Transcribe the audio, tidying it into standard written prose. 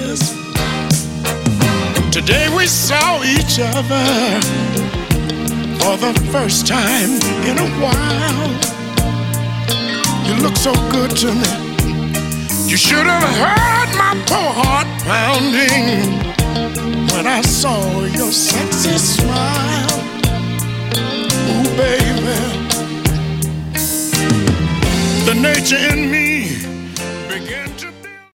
years. Today we saw each other for the first time in a while. You look so good to me. You should have heard my poor heart pounding when I saw your sexy smile. Ooh, baby, the nature in me